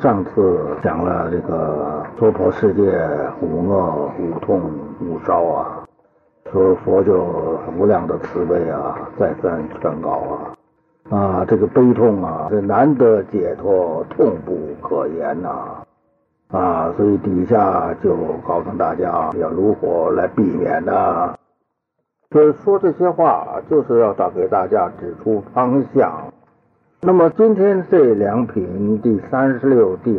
上次讲了这个娑婆世界五恶五痛五烧啊，说佛就无量的慈悲啊，再三劝告啊，这个悲痛啊，这难得解脱，痛不可言呐所以底下就告诉大家要如何来避免呢？所以说这些话就是要给大家指出方向。那么今天这两品第36、第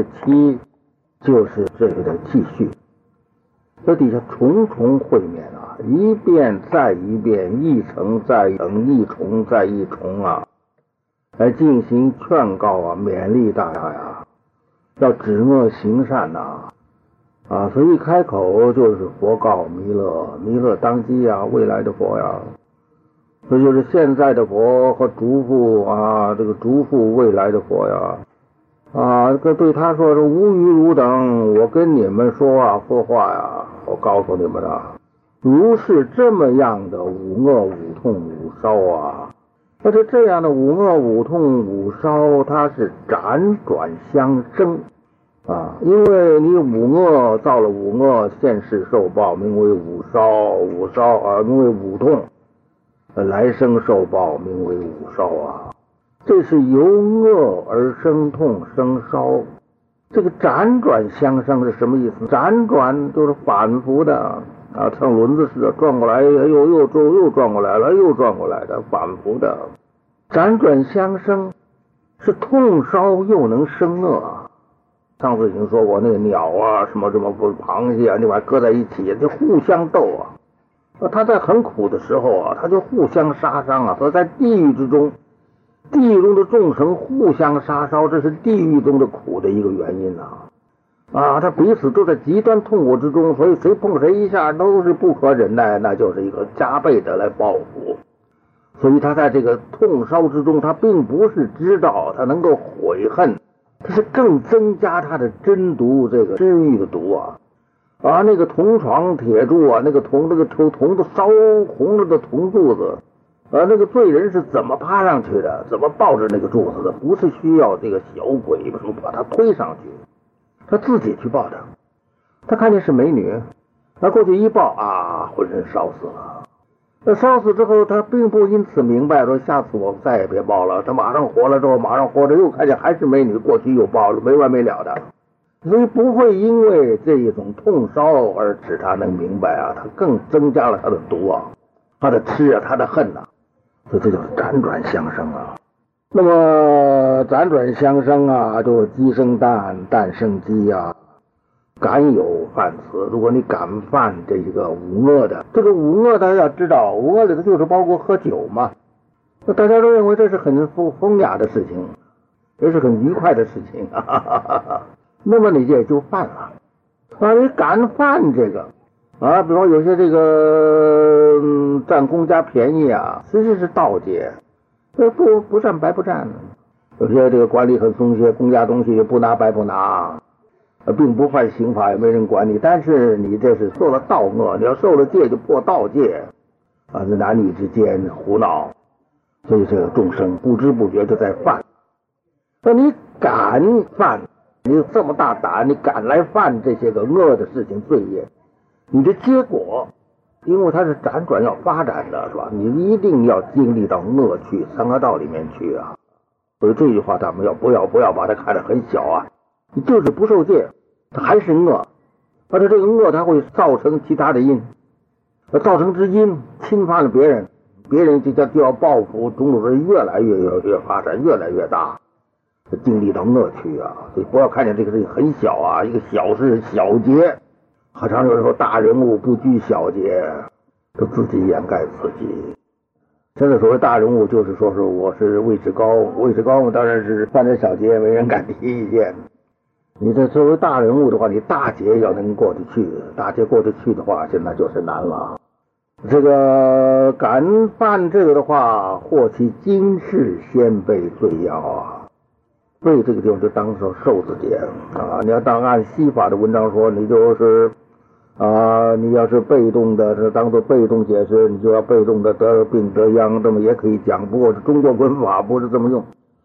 37就是这个的继续。这底下重重会面啊，一遍再一遍，一层再一层，一重再一重来进行劝告勉励大家要止恶行善所以一开口就是佛告弥勒，弥勒当机未来的佛这就是现在的佛和嘱咐这个嘱咐未来的佛这对他说是无余汝等，我跟你们说说话我告诉你们如是这么样的五恶五痛五烧而且这样的五恶五痛五烧，它是辗转相生因为你五恶造了五恶，现世受报名为五烧，五烧名为五痛，来生受报名为五烧这是由恶而生痛生烧。这个辗转相生是什么意思？辗转就是反复的像轮子似的转过来，又转过来了，又转过来的，反复的。辗转相生是痛烧又能生恶上次已经说过，那个鸟什么螃蟹你把它搁在一起就互相斗它在很苦的时候它就互相杀伤所以在地狱之中，地狱中的众生互相杀烧，这是地狱中的苦的一个原因他彼此都在极端痛苦之中，所以谁碰谁一下都是不可忍耐，那就是一个加倍的来报复。所以他在这个痛烧之中，他并不是知道他能够悔恨，他是更增加他的真毒，这个真欲的毒那个铜床铁柱那个铜的烧红了的铜柱子那个罪人是怎么爬上去的，怎么抱着那个柱子的？不是需要这个小鬼什么把他推上去，他自己去抱的。他看见是美女，他过去一抱浑身烧死了。那烧死之后，他并不因此明白说下次我再也别抱了。他马上活了之后，马上活着又看见还是美女，过去又抱了，没完没了的。所以不会因为这一种痛烧而使他能明白他更增加了他的毒他的痴他的恨所以这就是辗转相生那么辗转相生就是鸡生蛋，蛋生鸡敢有犯此。如果你敢犯这个五恶的，这个五恶大家要知道，五恶里头就是包括喝酒嘛。那大家都认为这是很风雅的事情，这是很愉快的事情那么你也就犯了你敢犯这个比如有些这个占公家便宜其实是盗窃，不占白不占。有些这个管理很松懈，公家东西不拿白不拿并不犯刑法，也没人管你，但是你这是受了盗恶，你要受了戒就破盗戒男女之间胡闹，所以这个众生不知不觉就在犯。那你敢犯，你有这么大胆，你敢来犯这些个恶的事情罪业，你的结果因为它是辗转要发展的是吧，你一定要经历到恶趣三恶道里面去所以这句话咱们不要把它看得很小你就是不受戒，它还是恶，而且这个恶它会造成其他的因，造成之因侵犯了别人，别人就要报复，种种是越来越发展，越来越大，经历到恶趣所以不要看见这个事情很小一个小事小节，好像有时候大人物不拘小节，都自己掩盖自己。现在所谓大人物就是说是我是位置高，位置高当然是犯点小节没人敢提意见。你这作为大人物的话，你大节要能过得去，大节过得去的话现在就是难了。这个敢犯这个的话，或其今世先被罪要罪这个地方就当成受字典你要当按西法的文章说，你就是你要是被动的当做被动解释，你就要被动的得病得殃，这么也可以讲，不过中国文法不是这么用。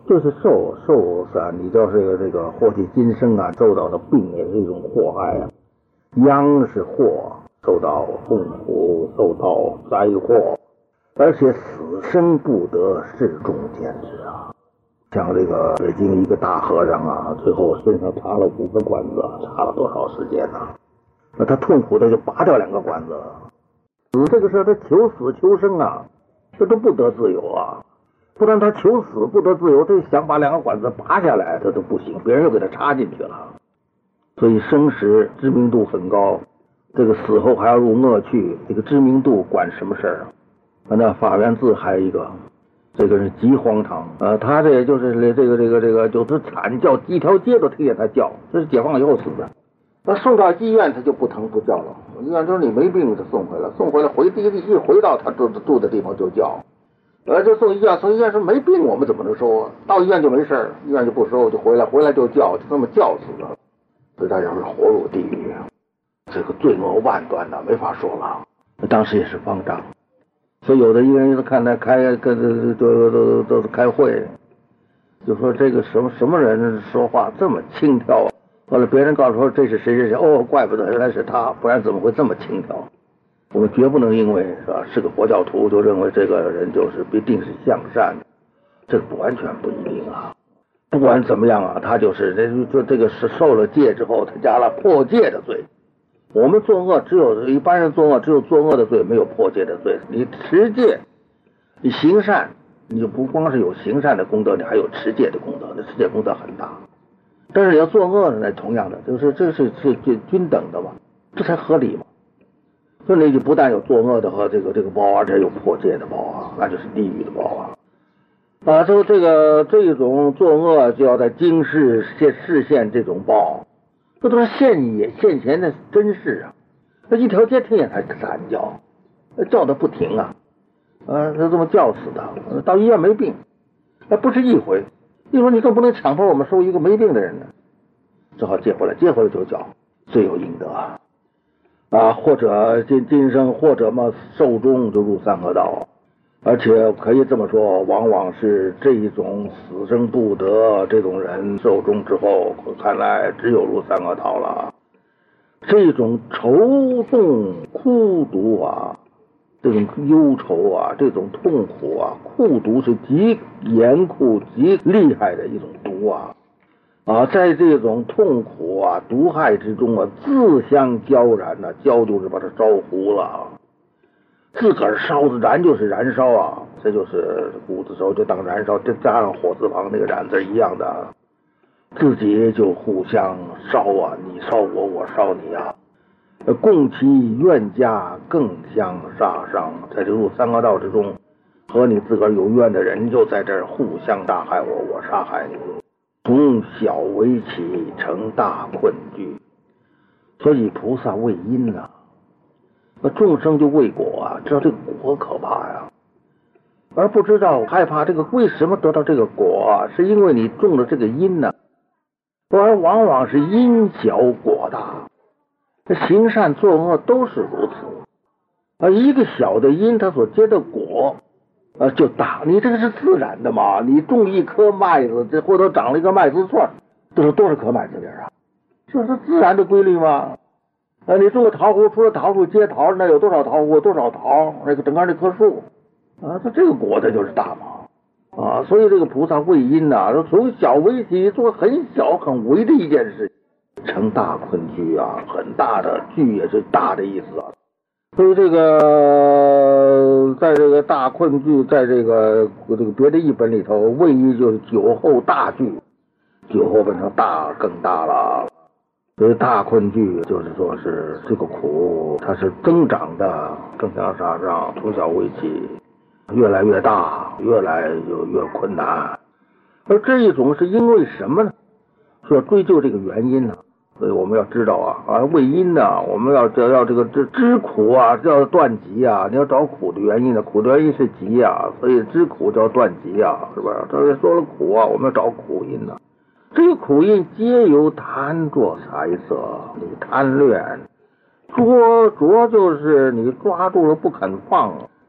就是受是你叫这个祸气今生啊，受到的病也是一种祸害啊。殃是祸，受到痛苦，受到灾祸，而且死生不得，是中见之啊。像这个北京一个大和尚啊，最后身上插了5个管子，插了多少时间呢？那他痛苦的就拔掉2个管子。死这个事他求死求生啊，这都不得自由啊。不但他求死不得自由，他想把2个管子拔下来，他都不行，别人又给他插进去了。所以生时知名度很高，这个死后还要入恶趣，这个知名度管什么事儿啊？那法源寺还有一个，这个是极荒唐他这也就是这个就是惨叫，一条街都听见他叫，这是解放以后死的。他送到医院他就不疼不叫了，医院说你没病就送回来，一回到他住的地方就叫。就送医院说没病我们怎么能收啊？到医院就没事，医院就不收，就回来就叫，就这么叫死了。所以大家是活入地狱，这个罪恶万端的，没法说了。当时也是方丈，所以有的医人就看他都开会，就说这个什么人说话这么轻佻啊？后来别人告诉说这是谁，哦，怪不得原来是他，不然怎么会这么轻佻？我们绝不能因为是个佛教徒就认为这个人就是必定是向善的，这个完全不一定啊。不管怎么样啊，他就是这个是受了戒之后，他加了破戒的罪。我们作恶一般人作恶只有作恶的罪，没有破戒的罪。你持戒，你行善，你就不光是有行善的功德，你还有持戒的功德，那持戒功德很大。但是你要作恶呢，同样的就是这是均等的嘛，这才合理嘛。所以你就不但有作恶的和这个报，而且有破戒的报啊，那就是地狱的报啊。说这种作恶就要在今世示现这种报，这都是现前的真事啊。那一条街听见他惨叫，叫的不停啊，他这么叫死的，到医院没病，那不是一回。你说你更不能强迫我们收一个没病的人呢，只好接回来就叫，罪有应得或者今生，或者嘛寿终就入三恶道。而且可以这么说，往往是这一种死生不得这种人寿终之后，看来只有入三恶道了。这种愁痛苦毒啊，这种忧愁啊，这种痛苦啊，苦毒是极严酷极厉害的一种毒在这种痛苦啊毒害之中自相交燃交就是把它烧糊了，自个儿烧的燃就是燃烧这就是谷子烧就当燃烧，这加上火字旁那个燃字一样的，自己就互相烧你烧我，我烧你共其怨家，更相杀伤。在这入三恶道之中，和你自个儿有怨的人就在这儿互相杀害我，我杀害你，从小为起，成大困局。所以菩萨为因那众生就为果知道这个果可怕而不知道害怕这个为什么得到这个果是因为你种了这个因而往往是因小果大。行善作恶都是如此一个小的因，它所结的果就大。你这个是自然的嘛，你种一颗麦子，这或者长了一个麦子串，都是多少颗麦子粒这是自然的规律吗？你种个桃核，除了桃树结桃，那有多少桃核多少桃，那个整个那棵树它这个果它就是大嘛所以这个菩萨为因从小为起，做很小很微的一件事，成大困局很大的局也是大的意思所以这个在这个大困局，在这个别的译本里头，为一就是酒后大局，酒后变成大更大了。所以大困局就是说是这个苦它是增长的，更向上从小为起，越来越大，越来越困难。而这一种是因为什么呢？是要追究这个原因所以我们要知道为因我们要这个知苦要断集你要找苦的原因苦的原因是集所以知苦叫断集是吧？他说了苦我们要找苦因这个苦因皆由贪着财色，你贪恋，着就是你抓住了不肯放，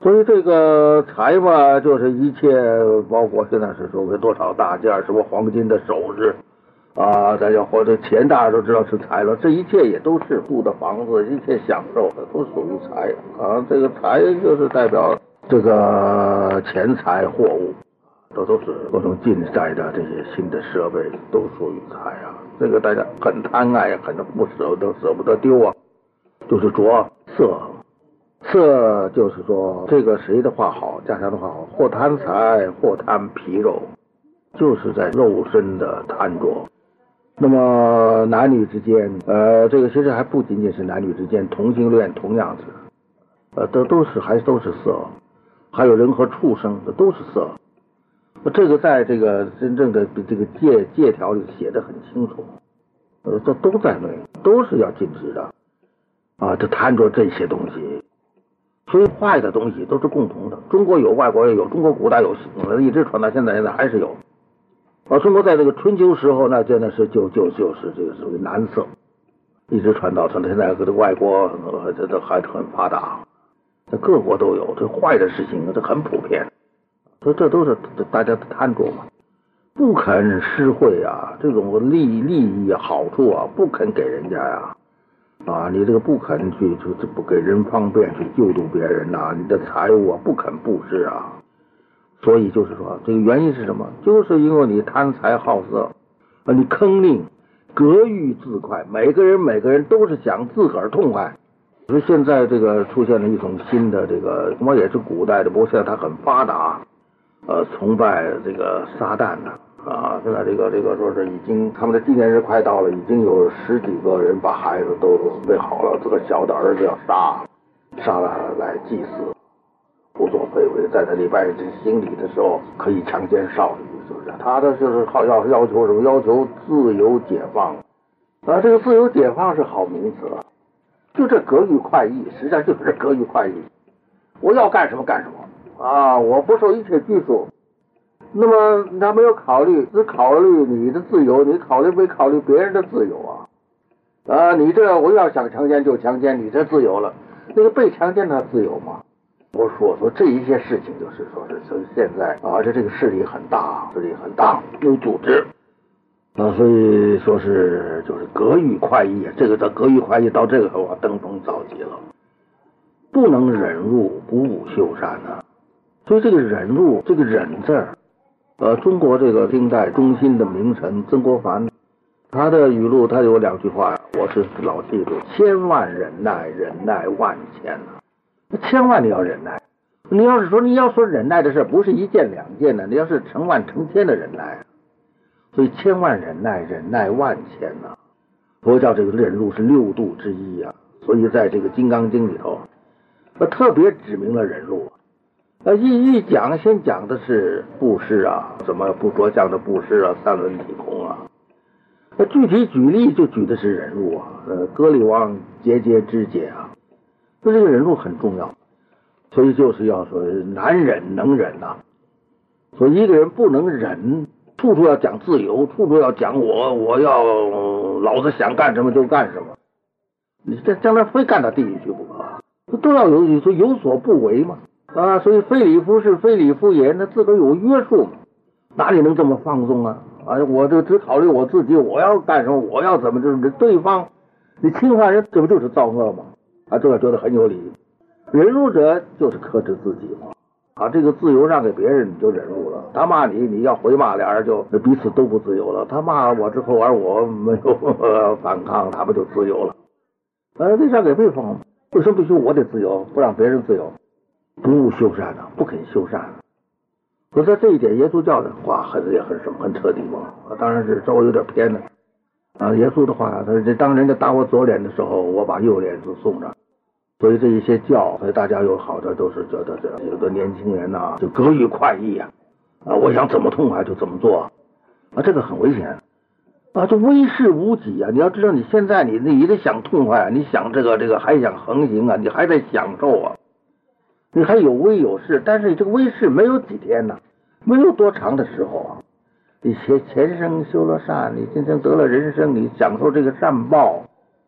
所以这个财嘛，就是一切，包括现在是说为多少大件，什么黄金的首饰啊，大家或者钱，大家都知道是财了。这一切也都是住的房子，一切享受的都属于财啊。这个财就是代表这个钱财货物，这都是各种竞赛的这些新的设备，都属于财啊。这个大家很贪爱，很不舍不得丢啊。就是着色。色就是说，这个谁的话好，家乡的话好，或贪财，或贪皮肉，就是在肉身的贪着。那么男女之间，这个其实还不仅仅是男女之间，同性恋同样是，都是色，还有人和畜生的都是色。这个在这个真正的这个戒条里写得很清楚，这都在内，都是要禁止的啊！这贪着这些东西。所以坏的东西都是共同的，中国有，外国也有，中国古代有，一直传到现在还是有。中国在这个春秋时候，那真的是就是这个属于男色，一直传到现在，这个外国这还很发达，这各国都有，这坏的事情这很普遍，这都是大家的贪着嘛，不肯施惠啊，这种利益好处啊，不肯给人家呀。你这个不肯去不给人方便去救助别人呐，你的财物啊不肯布施啊，所以就是说这个原因是什么？就是因为你贪财好色，你坑佞，格欲自快，每个人都是想自个儿痛快。所以现在这个出现了一种新的这个，我也是古代的，不过现在它很发达，崇拜这个撒旦的。现在这个说是已经他们的纪念日快到了，已经有10几个人把孩子都准备好了，这个小的儿子要杀了来祭祀，胡作非为，在他礼拜行礼的时候可以强奸少女，是不是？他的就是要求什么？要求自由解放这个自由解放是好名词了，就这格欲快意，实际上就是格欲快意，我要干什么干什么我不受一切拘束。那么他没有考虑，只考虑你的自由，你没考虑别人的自由你这我要想强奸就强奸，你这自由了，那个被强奸他自由吗？我说这一些事情就是说是现在这个势力很大，有组织所以说是就是格欲快意，这个格欲快意到这个时候登峰造极了，不能忍辱，不务修善所以这个忍辱，这个忍字儿。中国这个清代中心的名臣曾国藩，他的语录他有2句话我是老记住：千万忍耐，忍耐万千千万你要忍耐，你要说忍耐的事不是1件2件的，你要是成万成千的忍耐，所以千万忍耐，忍耐万千佛教这个忍辱是6度之一所以在这个《金刚经》里头，特别指明了忍辱。先讲的是布施什么不着相的布施三轮体空具体举例就举的是忍辱割礼王节之节这个忍辱很重要，所以就是要说难忍能忍所以一个人不能忍，处处要讲自由，处处要讲我要老子想干什么就干什么，你这将来非干到地狱去不可，都要有所不为嘛所以非礼夫是非礼夫也，那自个儿有约束嘛，哪里能这么放纵我就只考虑我自己，我要干什么，我要怎么就是对方，你侵犯人，这不就是造恶吗？这个觉得很有理。忍辱者就是克制自己嘛这个自由让给别人，你就忍辱了。他骂你，你要回骂，俩人就彼此都不自由了。他骂我之后，而我没有反抗，他不就自由了？这让给对方，为什么必须我得自由，不让别人自由？不务修善不肯修善可是这一点耶稣教的话很彻底嘛当然是稍微有点偏了耶稣的话，他当人家打我左脸的时候，我把右脸就送着。所以这一些教，所以大家有好的都是觉得这有的年轻人就格欲快意我想怎么痛快就怎么做这个很危险这威势无己你要知道，你现在你得想痛快你想这个还想横行你还在享受你还有威有势，但是你这个威势没有几天没有多长的时候你前生修了善，你今天得了人生，你享受这个善报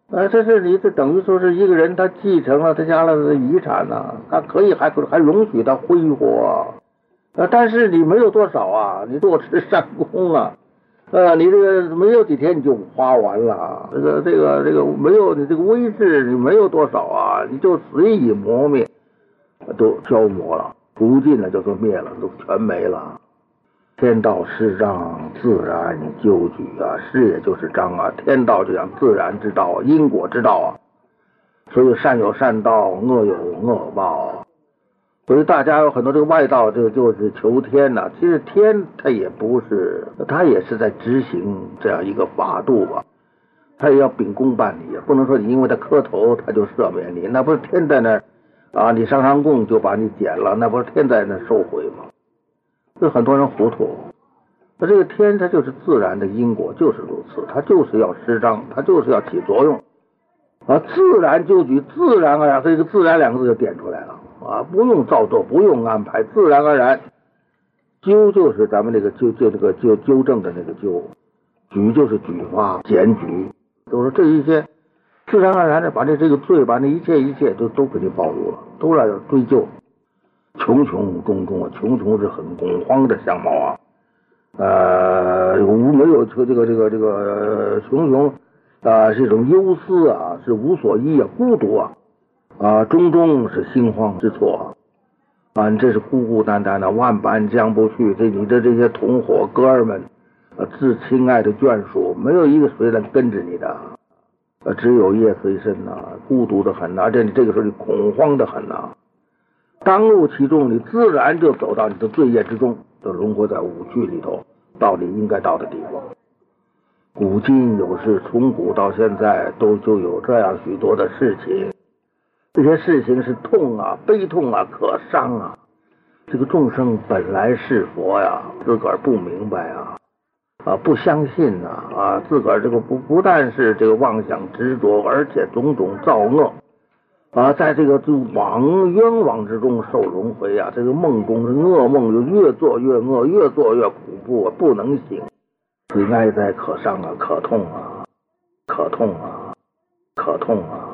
这是你这等于说是一个人他继承了他家的遗产呢，他可以还容许他挥霍但是你没有多少啊，你坐吃山空啊，你这个没有几天你就花完了，这个没有你这个威势你没有多少啊，你就随意磨灭，都消磨了，不尽了就说灭了，都全没了。天道失章，自然纠举啊，事也就是章啊，天道就讲自然之道，因果之道啊，所以善有善报，恶有恶报。所以大家有很多这个外道，这个就是求天呐，其实天他也不是，他也是在执行这样一个法度吧，他也要秉公办理，不能说你因为他磕头他就赦免你，那不是天在那啊，你上供就把你减了，那不是天在那收回吗？这很多人糊涂，那这个天它就是自然的因果，就是如此，它就是要施章，它就是要起作用自然就举，自然而然，这个自然两个字就点出来了不用造作，不用安排，自然而然。纠就是咱们这个纠正的那个纠，举就是举发检举，都是这一些自然而然的把这个罪，把那一切都给你暴露了，都来追究。重重重重重重是很恐慌的相貌没有这个重重是一种忧思是无所依孤独中中是心慌之措这是孤孤单单的，万般将不去，你的这些同伙哥儿们至亲爱的眷属，没有一个谁能跟着你的只有夜随身孤独的很而且你这个时候你恐慌的很当入其中，你自然就走到你的罪业之中，就轮回在五趣里头，到你应该到的地方。古今有事，从古到现在就有这样许多的事情，这些事情是痛悲痛可伤这个众生本来是佛自个儿不明白不相信自个儿这个不但是这个妄想执着，而且种种造恶在这个冤枉之中受轮回这个梦中的噩梦就越做越恶，越做越恐怖不能醒，所以哀哉可伤可痛可痛可痛